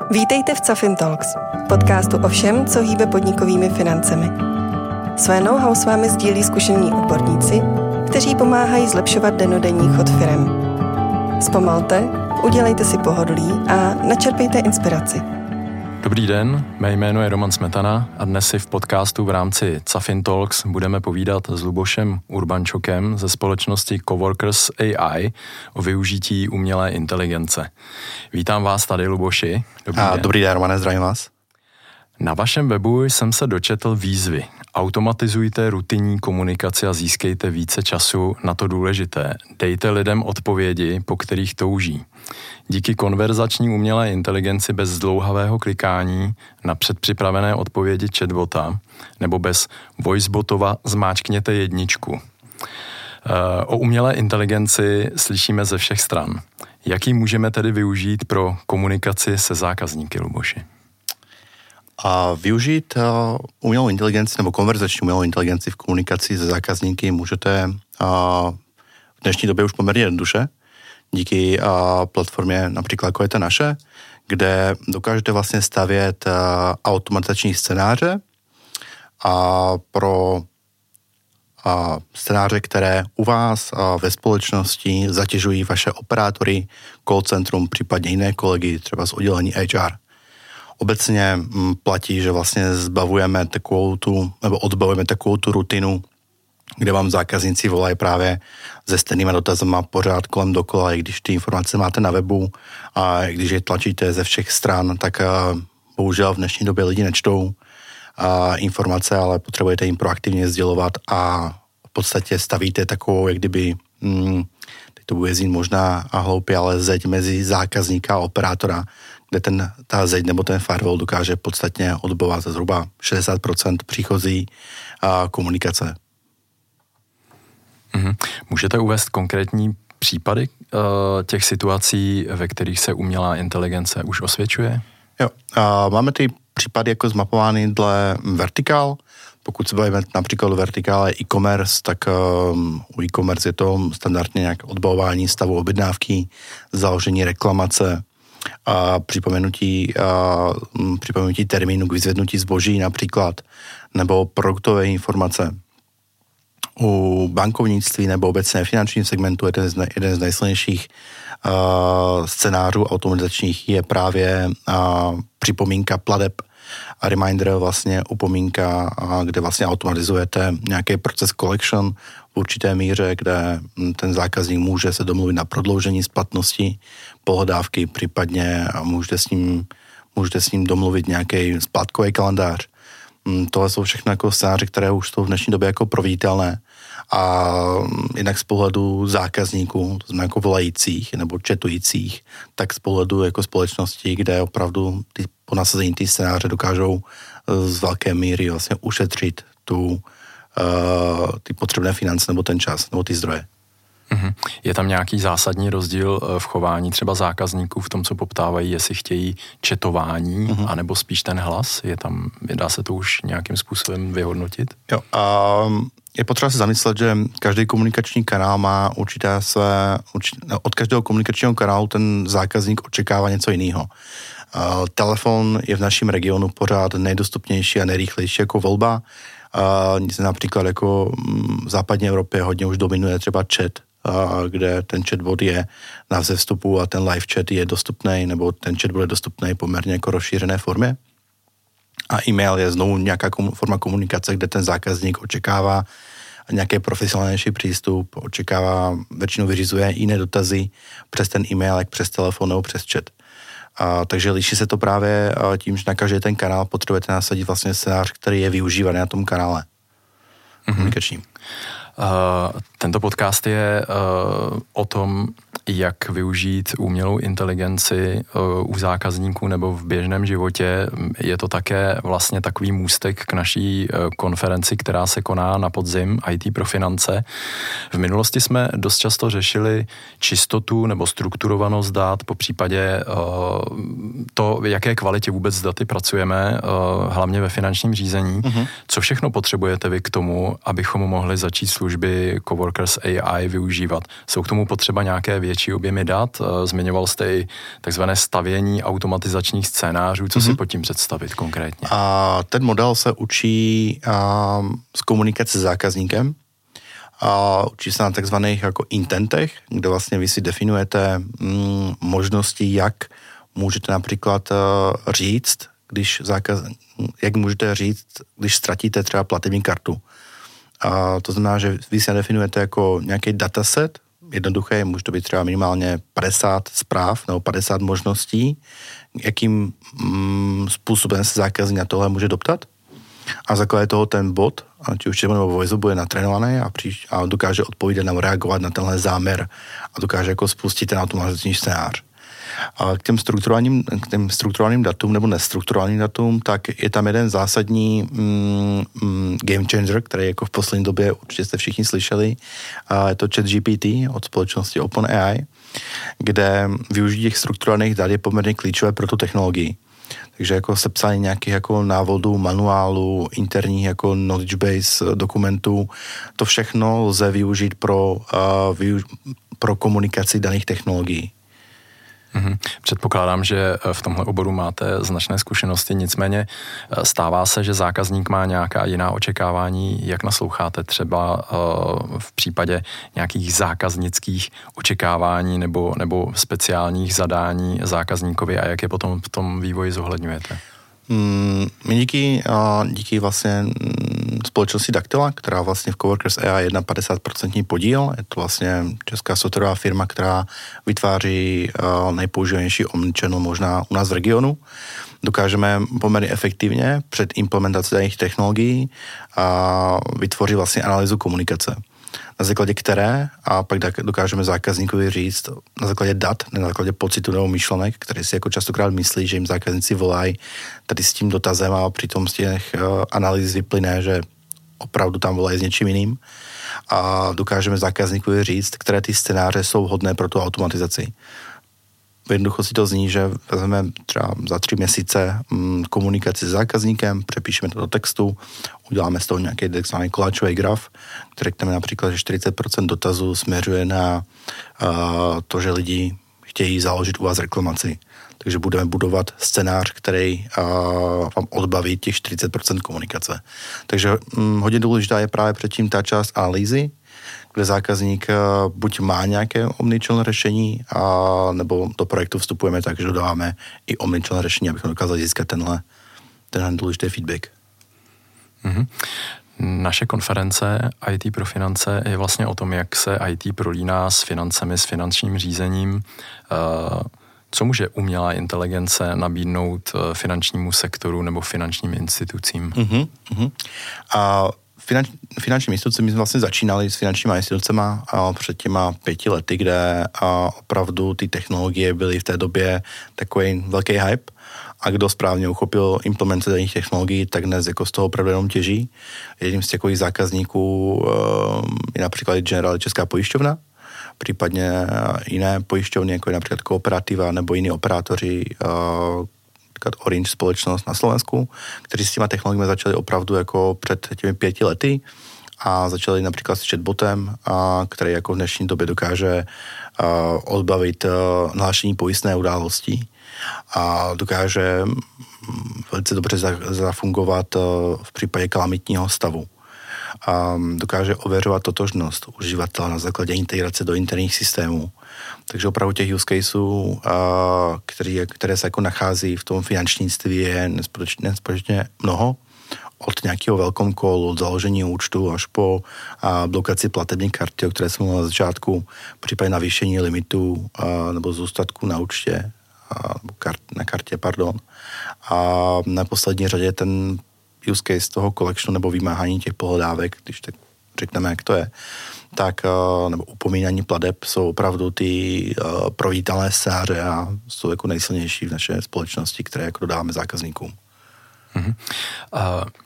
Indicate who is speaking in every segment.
Speaker 1: Vítejte v Cafin Talks, podcastu o všem, co hýbe podnikovými financemi. Své know-how s vámi sdílí zkušení odborníci, kteří pomáhají zlepšovat dennodenní chod firem. Zpomalte, udělejte si pohodlí a načerpejte inspiraci.
Speaker 2: Dobrý den, mé jméno je Roman Smetana a dnes si v podcastu v rámci Cafin Talks budeme povídat s Lubošem Urbančokem ze společnosti Coworkers AI o využití umělé inteligence. Vítám vás tady, Luboši.
Speaker 3: Dobrý den, Romane, zdravím vás.
Speaker 2: Na vašem webu jsem se dočetl výzvy. Automatizujte rutinní komunikaci a získejte více času na to důležité. Dejte lidem odpovědi, po kterých touží. Díky konverzační umělé inteligenci bez zdlouhavého klikání na předpřipravené odpovědi chatbota nebo bez voicebotova zmáčkněte 1. O umělé inteligenci slyšíme ze všech stran. Jak ji můžeme tedy využít pro komunikaci se zákazníky, Luboši?
Speaker 3: A využít umělou inteligenci nebo konverzační umělou inteligenci v komunikaci se zákazníky můžete v dnešní době už poměrně jednoduše, díky platformě například jako je ta naše, kde dokážete vlastně stavět automatizační scénáře pro scénáře, které u vás ve společnosti zatěžují vaše operátory, call centrum, případně jiné kolegy, třeba z oddělení HR. Obecně platí, že vlastně odbavujeme takovou tu rutinu, kde vám zákazníci volají právě se stejnýma dotazama pořád kolem dokola, i když ty informace máte na webu a když je tlačíte ze všech stran, tak bohužel v dnešní době lidi nečtou informace, ale potřebujete jim proaktivně sdělovat a v podstatě stavíte takovou, jak kdyby, teď to bude znít možná a hloupě, ale zeď mezi zákazníka a operátora, kde ta zeď nebo ten firewall dokáže podstatně odbovat zhruba 60% příchozí komunikace.
Speaker 2: Můžete uvést konkrétní případy těch situací, ve kterých se umělá inteligence už osvědčuje?
Speaker 3: Jo, máme ty případy jako zmapovány dle vertikál. Pokud se bavíme například o vertikále e-commerce, tak u e-commerce je to standardně nějak odbavování stavu objednávky, založení reklamace, připomenutí termínu k vyzvednutí zboží například, nebo produktové informace. U bankovnictví nebo obecně finančním segmentu jeden z nejsilnějších scénářů automatizačních je právě připomínka plateb a reminder vlastně upomínka, kde vlastně automatizujete nějaký proces collection v určité míře, kde ten zákazník může se domluvit na prodloužení splatnosti pohledávky, případně můžete s ním domluvit nějaký splátkový kalendář. Tohle jsou všechno jako scénáře, které už jsou v dnešní době jako proveditelné a jinak z pohledu zákazníků, to znamená jako volajících nebo chatujících, tak z pohledu jako společnosti, kde opravdu po nasazení ty scénáře dokážou z velké míry vlastně ušetřit ty potřebné finance nebo ten čas nebo ty zdroje.
Speaker 2: Je tam nějaký zásadní rozdíl v chování třeba zákazníků v tom, co poptávají, jestli chtějí chatování, anebo spíš ten hlas? Dá se to už nějakým způsobem vyhodnotit?
Speaker 3: Jo, je potřeba se zamyslet, že každý komunikační kanál má od každého komunikačního kanálu ten zákazník očekává něco jiného. Telefon je v našem regionu pořád nejdostupnější a nejrychlejší jako volba. Například jako v západní Evropě hodně už dominuje třeba chat, kde ten chatbot je na vzestupu a ten live chat je dostupný, nebo ten chatbot je dostupný poměrně jako rozšířené formě. A e-mail je znovu nějaká forma komunikace, kde ten zákazník očekává nějaký profesionálnější přístup, většinou vyřizuje jiné dotazy přes ten e-mail, jak přes telefon nebo přes chat. Takže liší se to právě tím, že na každý ten kanál potřebujete nasadit vlastně scénář, který je využívaný na tom kanále komunikačním.
Speaker 2: Tento podcast je o tom, jak využít umělou inteligenci u zákazníků nebo v běžném životě. Je to také vlastně takový můstek k naší konferenci, která se koná na podzim IT pro finance. V minulosti jsme dost často řešili čistotu nebo strukturovanost dat, po případě to, v jaké kvalitě vůbec s daty pracujeme, hlavně ve finančním řízení. Co všechno potřebujete vy k tomu, abychom mohli začít služby Coworkers AI využívat? Jsou k tomu potřeba nějaké větší větší objemy dat. Zmiňoval jste i takzvané stavění automatizačních scénářů. Co si pod tím představit konkrétně?
Speaker 3: A ten model se učí z komunikace s zákazníkem. Učí se na takzvaných jako intentech, kde vlastně vy si definujete možnosti, jak můžete například říct, jak můžete říct, když ztratíte třeba platební kartu. To znamená, že vy si definujete jako nějaký dataset, jednoduché, může to být třeba minimálně 50 zpráv nebo 50 možností, jakým způsobem se zákazník na tohle může doptat. A základě toho ten bot, či už nebo voice bude natrénovaný a dokáže odpovědět nebo reagovat na tenhle záměr a dokáže jako spustit ten automatizační scénář. A k těm strukturálním datům nebo nestrukturálním datům, tak je tam jeden zásadní game changer, který jako v poslední době určitě jste všichni slyšeli. Je to ChatGPT od společnosti OpenAI, kde využití těch strukturálních dat je poměrně klíčové pro tu technologii. Takže jako sepsání nějakých jako návodů, manuálů, interních jako knowledge base dokumentů, to všechno lze využít pro komunikaci daných technologií.
Speaker 2: Předpokládám, že v tomhle oboru máte značné zkušenosti, nicméně stává se, že zákazník má nějaká jiná očekávání, jak nasloucháte třeba v případě nějakých zákaznických očekávání nebo speciálních zadání zákazníkovi a jak je potom v tom vývoji zohledňujete?
Speaker 3: My díky vlastně společnosti Daktila, která vlastně v Coworkers AI je 51% podíl, je to vlastně česká softwarová firma, která vytváří nejpoužívanější omnichannel možná u nás v regionu. Dokážeme poměrně efektivně před implementací daných technologií vytvořit vlastně analýzu komunikace, na základě které a pak dokážeme zákazníkovi říct na základě dat, ne na základě pocitu nebo myšlenek, které si jako častokrát myslí, že jim zákazníci volají tady s tím dotazem a přitom z těch analýz vyplyne, že opravdu tam volají s něčím jiným a dokážeme zákazníkovi říct, které ty scénáře jsou vhodné pro tu automatizaci. V jednoduchosti to zní, že vezmeme třeba za 3 měsíce komunikaci s zákazníkem, přepíšeme to do textu, uděláme z toho nějaký takzvaný koláčový graf, který řekneme například, že 40% dotazů směřuje na to, že lidi chtějí založit u vás reklamaci. Takže budeme budovat scénář, který vám odbaví těch 40% komunikace. Takže hodně důležitá je právě předtím ta část analýzy, kde zákazník buď má nějaké omnichannel řešení, nebo do projektu vstupujeme tak, že dodáváme i omnichannel řešení, abychom dokázali získat tenhle důležitý feedback.
Speaker 2: Mm-hmm. Naše konference IT pro finance je vlastně o tom, jak se IT prolíná s financemi, s finančním řízením. Co může umělá inteligence nabídnout finančnímu sektoru nebo finančním institucím?
Speaker 3: A finanční instituce, my jsme vlastně začínali s finančníma institucema před těma 5 lety, kde opravdu ty technologie byly v té době takový velký hype a kdo správně uchopil implementaci daných technologií, tak dnes jako z toho opravdu jenom těží. Jedním z takových zákazníků je například Generali Česká pojišťovna, případně jiné pojišťovny, jako je například Kooperativa nebo jiní operátoři, například Orange společnost na Slovensku, kteří s těma technologiemi začali opravdu jako před těmi 5 lety a začali například s chatbotem, který jako v dnešní době dokáže odbavit nahlášení pojistné události a dokáže velice dobře zafungovat v případě kalamitního stavu. Dokáže ověřovat totožnost uživatele na základě integrace do interních systémů. Takže opravdu těch use caseů, které se jako nachází v tom finančnictví, je nespočetně mnoho. Od nějakého welcome callu, od založení účtu až po blokaci platební karty, o které jsem mluvil na začátku, případně navýšení limitů nebo zůstatku na účtě, na kartě, pardon. A na poslední řadě ten use case toho collectionu nebo vymáhání těch pohledávek, když tak řekneme, jak to je, tak, nebo upomínání plateb jsou opravdu ty provítané scénáře a jsou jako nejsilnější v naší společnosti, které jako dodáváme zákazníkům.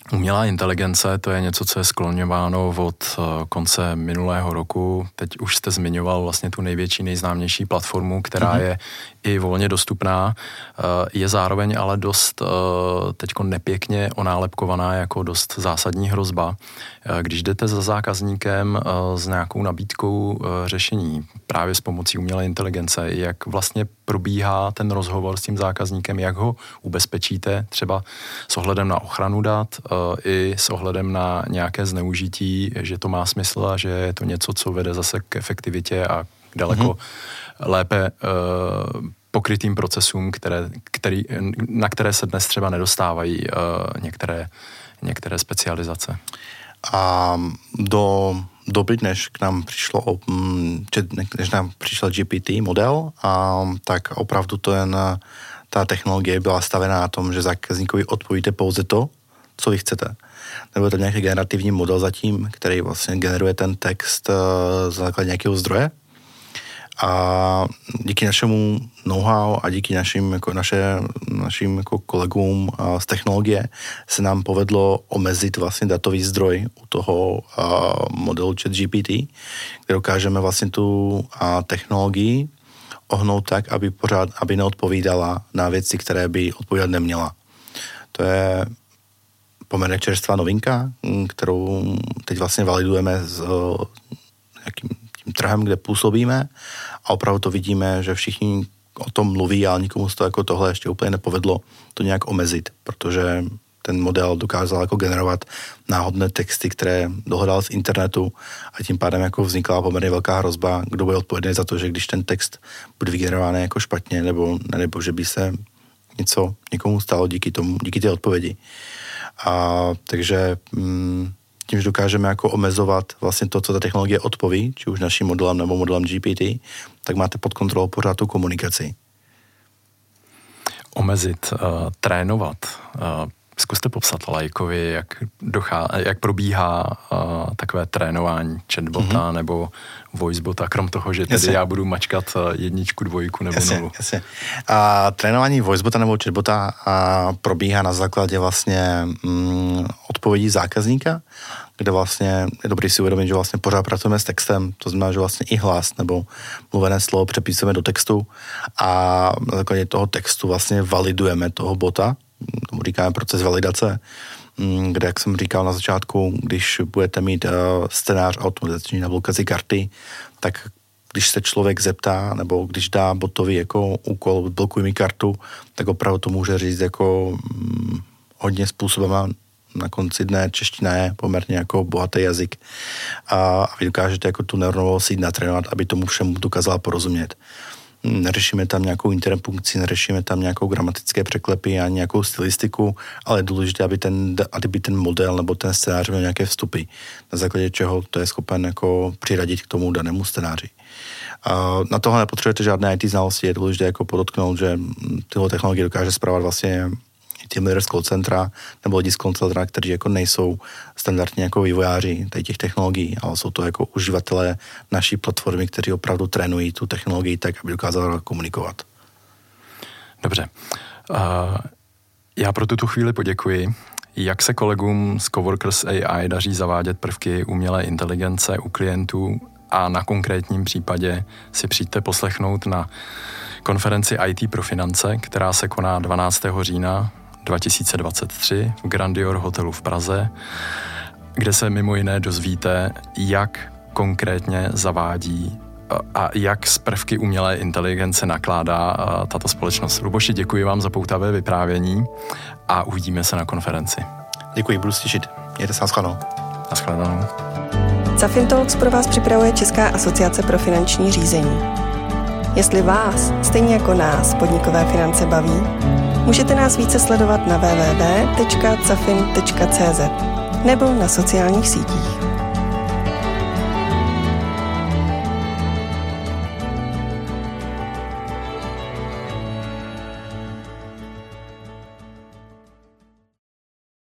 Speaker 2: Umělá inteligence, to je něco, co je skloňováno od konce minulého roku. Teď už jste zmiňoval vlastně tu největší, nejznámější platformu, která je i volně dostupná. Je zároveň ale dost teďko nepěkně onálepkovaná jako dost zásadní hrozba. Když jdete za zákazníkem s nějakou nabídkou řešení právě s pomocí umělé inteligence, jak vlastně probíhá ten rozhovor s tím zákazníkem, jak ho ubezpečíte třeba s ohledem na ochranu dat, i s ohledem na nějaké zneužití, že to má smysl a že je to něco, co vede zase k efektivitě a k daleko lépe pokrytým procesům, na které se dnes třeba nedostávají některé specializace.
Speaker 3: A do doby, než nám přišel GPT model, tak opravdu ta technologie byla stavěná na tom, že zákazníkovi odpovíte pouze to, co vy chcete. Nebo je to nějaký generativní model zatím, který vlastně generuje ten text z základě nějakého zdroje. A díky našemu know-how a díky našim kolegům z technologie se nám povedlo omezit vlastně datový zdroj u toho modelu ChatGPT, kde dokážeme vlastně tu technologii ohnout tak, aby neodpovídala na věci, které by odpovídat neměla. To je poměrně čerstvá novinka, kterou teď vlastně validujeme s nějakým tím trhem, kde působíme a opravdu to vidíme, že všichni o tom mluví, ale nikomu z toho jako tohle ještě úplně nepovedlo to nějak omezit, protože ten model dokázal jako generovat náhodné texty, které dohledal z internetu a tím pádem jako vznikla poměrně velká hrozba, kdo bude odpovědný za to, že když ten text bude vygenerovaný jako špatně nebo že by se něco někomu stalo díky té odpovědi. Takže tím, že dokážeme jako omezovat vlastně to, co ta technologie odpoví, či už naším modelem nebo modelem GPT, tak máte pod kontrolou pořád tu komunikaci.
Speaker 2: Omezit, trénovat. Zkuste popsat laikovi, jak probíhá takové trénování chatbota nebo voicebota, krom toho, že tedy já budu mačkat 1, 2 nebo 0.
Speaker 3: Jasně. A trénování voicebota nebo chatbota probíhá na základě vlastně odpovědí zákazníka, kde vlastně je dobrý si uvědomit, že vlastně pořád pracujeme s textem, to znamená, že vlastně i hlas nebo mluvené slovo přepisujeme do textu a na základě toho textu vlastně validujeme toho bota, tomu říkáme proces validace, kde, jak jsem říkal na začátku, když budete mít scénář automatizační na blokaci karty, tak když se člověk zeptá, nebo když dá botovi jako úkol, blokuj mi kartu, tak opravdu to může říct jako hodně způsobama. Na konci dne čeština je poměrně jako bohatý jazyk a vy dokážete jako tu neuronovou síť natrénovat, aby tomu všemu dokázala porozumět. Neřešíme tam nějakou interpunkci, neřešíme tam nějakou gramatické překlepy ani nějakou stylistiku, ale je důležité, aby ten model nebo ten scénář měl nějaké vstupy, na základě čeho to je schopen jako přiradit k tomu danému scénáři. Na tohle nepotřebujete žádné IT znalosti, je důležité jako podotknout, že tyhle technologie dokáže spravovat vlastně team leader z call centra nebo lidi z call centra, kteří jako nejsou standardně jako vývojáři těch technologií, ale jsou to jako uživatelé naší platformy, kteří opravdu trénují tu technologii tak, aby dokázali komunikovat.
Speaker 2: Dobře. Já pro tuto chvíli poděkuji. Jak se kolegům z Coworkers AI daří zavádět prvky umělé inteligence u klientů a na konkrétním případě si přijďte poslechnout na konferenci IT pro finance, která se koná 12. října 2023 v Grandior hotelu v Praze, kde se mimo jiné dozvíte, jak konkrétně zavádí a jak s prvky umělé inteligence nakládá tato společnost. Luboši, děkuji vám za poutavé vyprávění a uvidíme se na konferenci.
Speaker 3: Děkuji, budu se těšit. Mějte se, naschledanou.
Speaker 2: Naschledanou.
Speaker 1: Zafin Talks pro vás připravuje Česká asociace pro finanční řízení. Jestli vás, stejně jako nás, podnikové finance baví, můžete nás více sledovat na www.zafin.cz nebo na sociálních sítích.